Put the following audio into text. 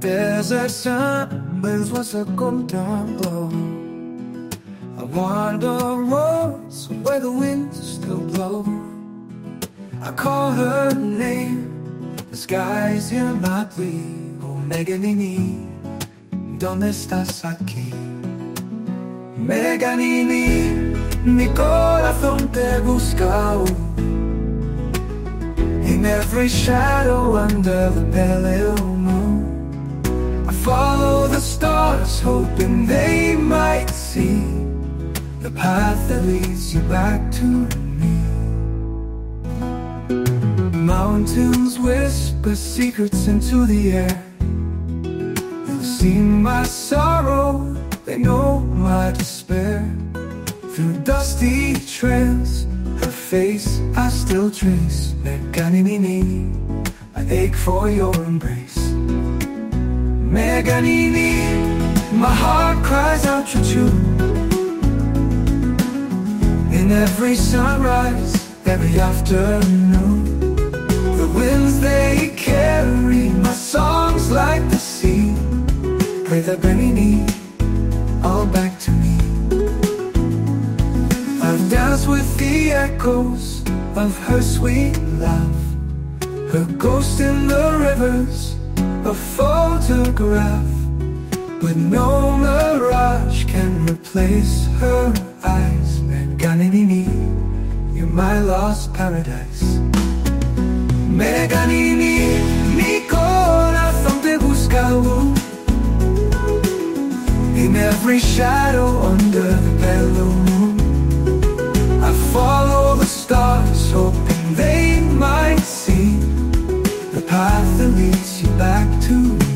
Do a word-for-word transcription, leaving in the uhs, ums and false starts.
Desert sun burns what's a golden glow. I wander roads where the winds still blow. I call her name, the skies hear my plea. Oh Meganini, ¿dónde estás aquí? Meganini, mi corazón te busca. In every shadow under the pale moon, I follow the stars, hoping they might see the path that leads you back to me. Mountains whisper secrets into the air. They've seen my sorrow, they know my despair. Through dusty trails, her face I still trace. Meganini, I ache for your embrace. Meganini, my heart cries out to you. In every sunrise, every afternoon, the winds they carry my songs like the sea. Pray that Meganini all back to me. I've danced with the echoes of her sweet laugh, her ghost in the rivers, a photograph. But no mirage can replace her eyes. Meganini, you're my lost paradise. Meganini, mi corazón te busca. In every shadow under the pale moon, I follow the stars, hoping they might see the path that leads you back to me.